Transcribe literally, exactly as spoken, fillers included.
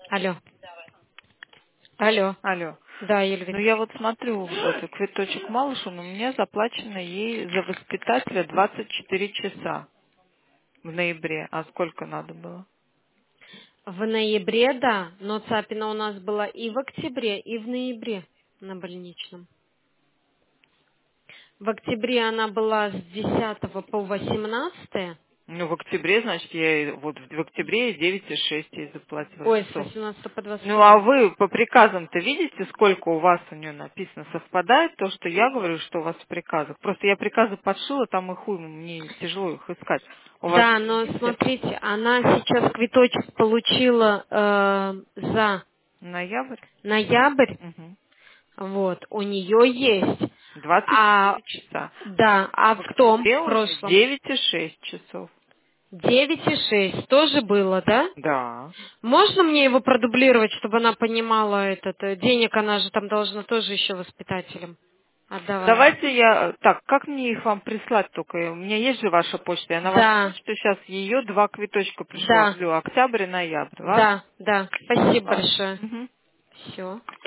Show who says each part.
Speaker 1: Алло. Алло.
Speaker 2: Алло.
Speaker 1: Да,
Speaker 2: Ну,
Speaker 1: Елена.
Speaker 2: я вот смотрю, это квиточек Малышев, у меня заплачено ей за воспитателя двадцать четыре часа в ноябре. А сколько надо было?
Speaker 1: В ноябре, да, но Цапина у нас была и в октябре, и в ноябре на больничном. В октябре она была с десятого по восемнадцатое.
Speaker 2: Ну, в октябре, значит, я ей- вот в октябре девять и шесть ей заплатила
Speaker 1: Ой, с
Speaker 2: часов.
Speaker 1: восемнадцатого по двадцать
Speaker 2: Ну, а
Speaker 1: второе.
Speaker 2: вы по приказам-то видите, сколько у вас у нее написано? Совпадает то, что я говорю, что у вас в приказах? Просто я приказы подшила, там и хуй, мне тяжело их искать. У вас
Speaker 1: Да,
Speaker 2: они
Speaker 1: но
Speaker 2: везде.
Speaker 1: смотрите, она сейчас квиточек получила э, за
Speaker 2: Ноябрь?
Speaker 1: ноябрь.
Speaker 2: Угу.
Speaker 1: Вот, у нее есть.
Speaker 2: двадцать
Speaker 1: А
Speaker 2: четыре часа.
Speaker 1: да, а
Speaker 2: В
Speaker 1: в том,
Speaker 2: октябре
Speaker 1: в
Speaker 2: уже
Speaker 1: прошлом,
Speaker 2: девять и шесть часов.
Speaker 1: девять и шесть тоже было, да?
Speaker 2: Да.
Speaker 1: Можно мне его продублировать, чтобы она понимала этот э, денег, она же там должна тоже еще воспитателям отдавать.
Speaker 2: Давайте я... Так, как мне их вам прислать только? У меня есть же ваша почта. Я на вашу
Speaker 1: Да,
Speaker 2: почту сейчас ее два квиточка пришлю.
Speaker 1: да,
Speaker 2: Октябрь и ноябрь. Ладно?
Speaker 1: да, да. Спасибо
Speaker 2: Ладно.
Speaker 1: большое.
Speaker 2: Мгм.
Speaker 1: Все.